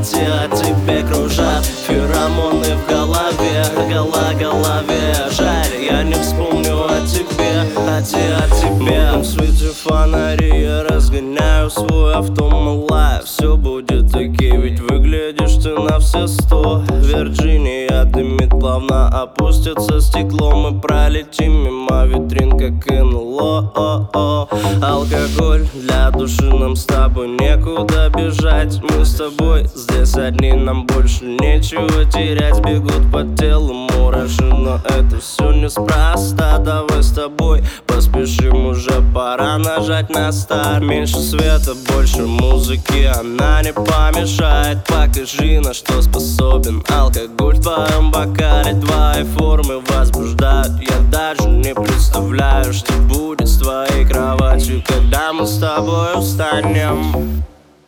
о тебе кружат феромоны в голове, голове. Жаль, я не вспомню о тебе, о тебе. В свете фонари я разгоняю свой автомобиль. Все будет окей, ведь выглядишь ты на все 100. Вирджиния дымит, плавно опустится стекло. Мы пролетим мимо витрин, как НЛО. Алкоголь для души, нам с тобой некуда бежать. Мы с тобой здесь одни, нам больше нечего терять. Бегут по телу мураши, но это все неспроста. Давай с тобой поспешим, уже пора нажать на старт. Меньше света, больше музыки, она не помешает. Покажи, на что способен алкоголь в твоем бокале. Твои формы возбуждают, я даже не представляю, что будет с твоей кроватью, когда мы с тобой устанем.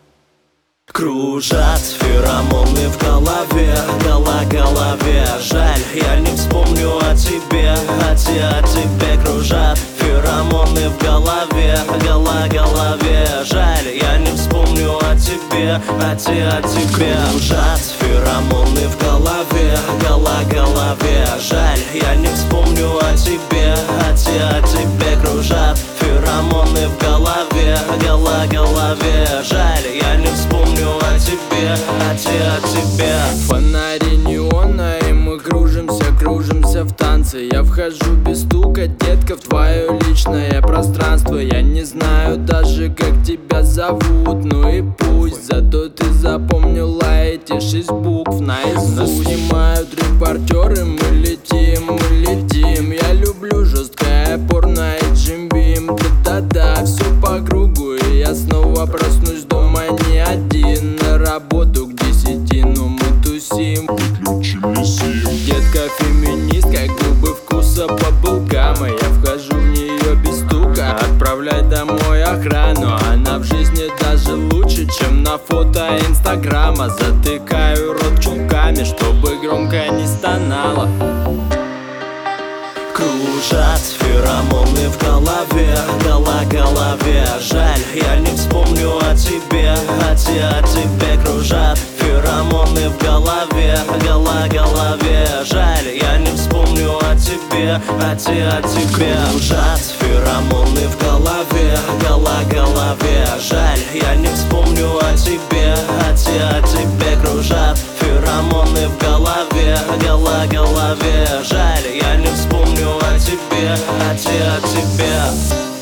Кружат феромоны в голове, голове. Жаль, я не вспомню о тебе, о тебе кружат феромоны в голове, голове. Жаль, я не вспомню о тебе, о тебе. Кружат феромоны в голове, голове. Жаль, я не вспомню о тебе, о тебе кружат феромоны в голове, голове. Жаль, я не вспомню о тебе, о тебе. Фонари неона, и мы кружимся в танце. Я вхожу без стука, детка, в твое личное пространство. Я не знаю даже, как тебя зовут, ну и пусть. Зато ты запомнила эти 6 букв наизусть. Нас снимают репортеры, мы летим. Я люблю жесткое порно и джимбим. Да-да-да, все по кругу, и я снова проснусь дома не один. На работу к 10, но мы тусим. Детка феминистка, губы вкуса баблгама. Я вхожу в нее без стука, отправляй домой охрану. Она в жизни даже лучше, чем на фото инстаграма. Затыкаю рот чулками, чтобы громко не стонала. Кружат феромоны в голове, голове. Жаль, я не вспомню о тебе, о тебе кружат феромоны в голове, голове. Жаль, я не вспомню о тебе, о тебе. Кружат феромоны в голове, голове. Жаль, я не вспомню о тебе, о тебе кружат феромоны в голове, голове. Жаль, я не вспомню о тебе, о тебе.